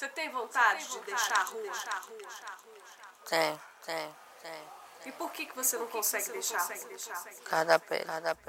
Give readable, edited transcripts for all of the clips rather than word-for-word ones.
Você tem vontade de deixar a rua? Tem. E por que você não consegue deixar? Cada pé.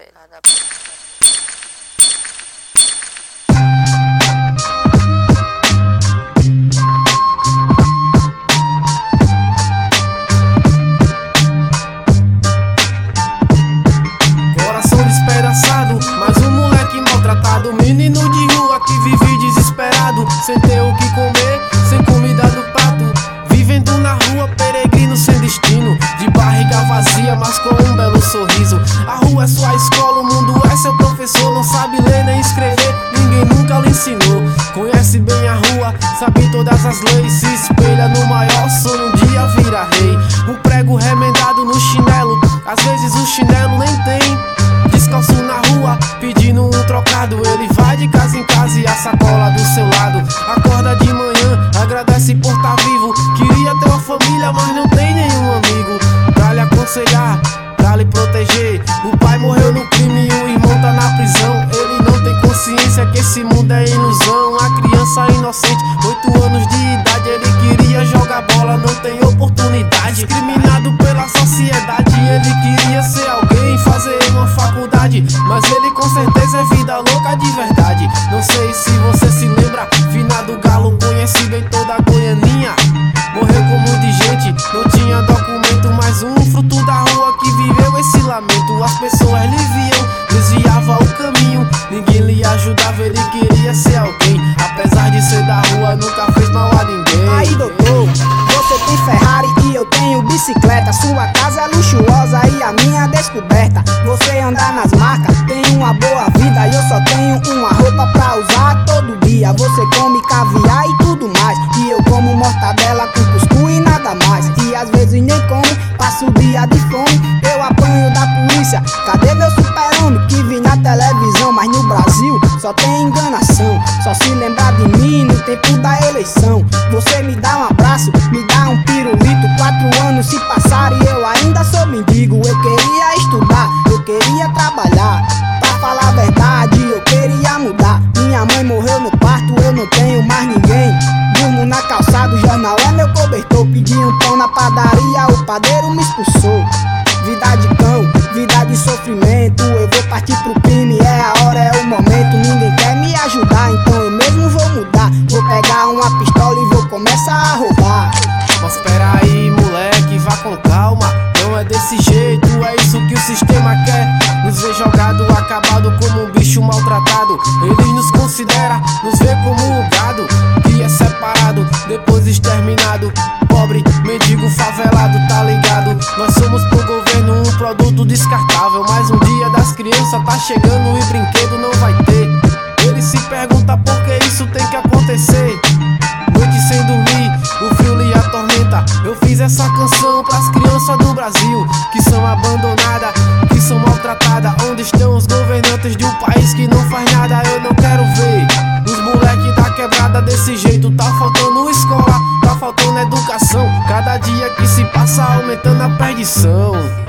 Coração despedaçado, mais um moleque maltratado, menino de rua que vive desesperado, sem ter o que comer, sem comida no prato, vivendo na rua, peregrino sem destino, de barriga vazia, mas com um belo sorriso. A rua é sua escola, o mundo é seu professor, não sabe ler nem escrever, ninguém nunca lhe ensinou. Conhece bem a rua, sabe todas as leis, se espelha no maior sonho, um dia vira rei. Um prego remendado no chinelo, às vezes o chinelo nem tem. Descalço na rua, pedindo um trocado, ele vai de casa em casa e a sacola do seu lado. Acorda de manhã, agradece por estar vivo, queria ter uma família, mas não tem nenhum amigo pra lhe aconselhar, pra lhe proteger. O pai morreu no crime e o irmão tá na prisão. Ele não tem consciência que esse mundo é ilusão. A criança inocente, 8 anos de idade, ele queria jogar bola, não tem oportunidade. Discriminado pela sociedade, ele queria ser alguém, fazer uma faculdade, mas ele com certeza é vida louca de verdade. Não sei se você se lembra, finado Galo, conhece bem toda a Goianinha. Morreu com muita gente, não tinha documento, mais um fruto da rua que viveu esse lamento. As pessoas lhe viam, desviava o caminho, ninguém lhe ajudava, ele queria ser alguém. Apesar de ser da rua, nunca fez mal a ninguém. Aí doutor, você tem Ferrari e eu tenho bicicleta, sua casa é luxuosa e a minha descoberta. Você anda nas marcas, tem uma boa vida e eu só tenho uma roupa pra usar todo dia. Você come caviar e tudo mais, e eu como mortadela com cuscuz e nada mais. E às vezes nem como, passo o dia de fome, eu apanho da polícia. Cadê meu super-homem que vi na televisão? Mas no Brasil só tem enganação, só se lembrar de mim no tempo da eleição. Você me dá um abraço, me dá um pirulito, 4 anos se passaram e eu ainda sou mendigo. Eu queria estudar, eu queria trabalhar, pra falar a verdade eu queria mudar. Minha mãe morreu no parto, eu não tenho mais ninguém. Durmo na calçada, o jornal é meu cobertor. Pedi um pão na padaria, o padeiro me expulsou. Vida de cão, vida de sofrimento, eu vou partir pro crime, é a hora, é o momento. Ninguém quer me ajudar, então eu mesmo vou mudar. Vou pegar uma pistola e vou começar a roubar. Mas peraí, moleque, vá com calma, não é desse jeito, é isso que o sistema quer. Nos vê jogado, acabado como um bicho maltratado. Eles nos considera, nos vê como o gado que é separado, depois exterminado. Pobre, mendigo, favelado, tá ligado? Nós somos pro governo um produto descartável, mas um dia das crianças tá chegando e brinquedo não vai ter. Ele se pergunta por que isso tem que acontecer. Noite sem dormir, o frio lhe atormenta. Eu fiz essa canção pras crianças do Brasil que são abandonadas, que são maltratadas. Onde estão os governantes de um país que não faz nada? Eu não quero ver os moleques da quebrada desse jeito. Tá faltando escola, tá faltando educação. Cada dia que se passa aumentando a perdição.